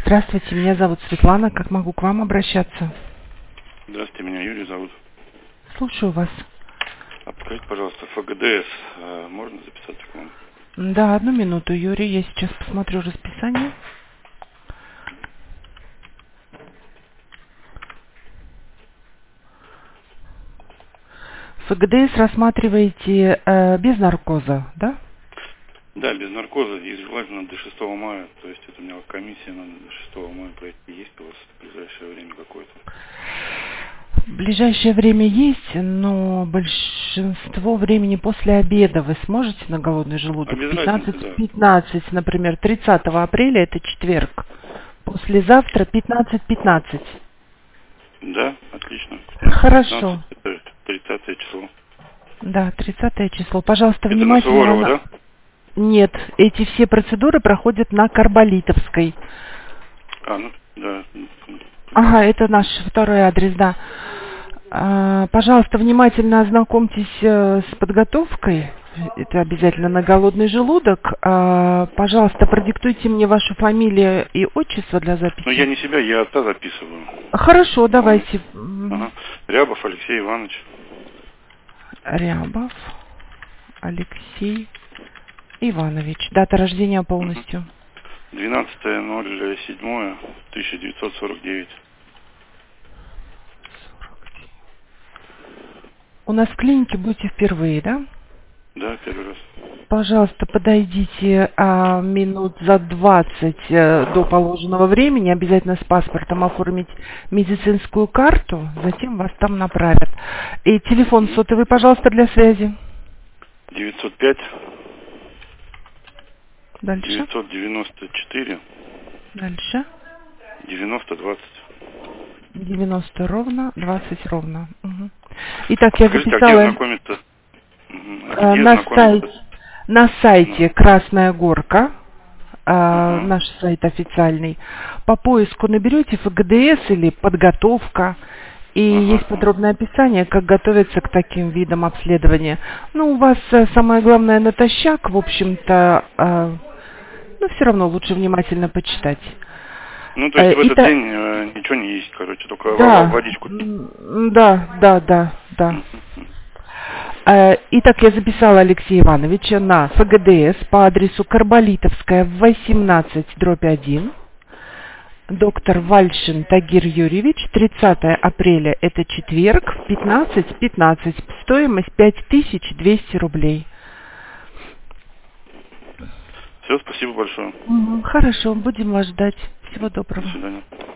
Здравствуйте, меня зовут Светлана. Как могу к вам обращаться? Здравствуйте, меня Юрий зовут. Слушаю вас. А подскажите, пожалуйста, ФГДС можно записаться к вам? Да, одну минуту, Юрий. Я сейчас посмотрю расписание. ФГДС рассматриваете без наркоза, да? Да, без наркоза и желательно до 6 мая. То есть это у меня комиссия надо до 6 мая пройти. Есть у вас в ближайшее время какое-то? В ближайшее время есть, но большинство времени после обеда вы сможете на голодный желудок? А без разницы, да. 15-15, например, 30 апреля, это четверг. Послезавтра 15-15. Да, отлично. Хорошо. 15, это 30 число. Да, 30 число. Пожалуйста, Это на внимательно... Суворова, да? Нет, эти все процедуры проходят на Карболитовской. Ну, да. Ага, это наш второй адрес, да. Пожалуйста, внимательно ознакомьтесь с подготовкой. Это обязательно на голодный желудок. Пожалуйста, продиктуйте мне вашу фамилию и отчество для записи. Ну, я не себя, я отца записываю. Хорошо, давайте. Ага. Рябов Алексей Иванович. Рябов Алексей Иванович. Дата рождения полностью. 12.07.1949. У нас в клинике будете впервые, да? Да, первый раз. Пожалуйста, подойдите минут за 20 до положенного времени. Обязательно с паспортом оформить медицинскую карту. Затем вас там направят. И телефон сотовый, пожалуйста, для связи. 905. Дальше. 994. Дальше. 90-20. 90 ровно, 20 ровно. Угу. Итак, я Скажите, записала... а где знакомиться? На сайте Красная Горка. Наш сайт официальный. По поиску наберете ФГДС или подготовка. И есть подробное описание, как готовиться к таким видам обследования. Ну, у вас самое главное натощак, в общем-то, но все равно лучше внимательно почитать. Ну, то есть в этот день ничего не есть, короче, только водичку. Да. Итак, я записала Алексея Ивановича на ФГДС по адресу Карболитовская, 18/1. Доктор Вальшин Тагир Юрьевич, 30 апреля, это четверг, в 15:15. Стоимость 5200 рублей. Все, спасибо большое. Хорошо, будем вас ждать. Всего доброго. До свидания.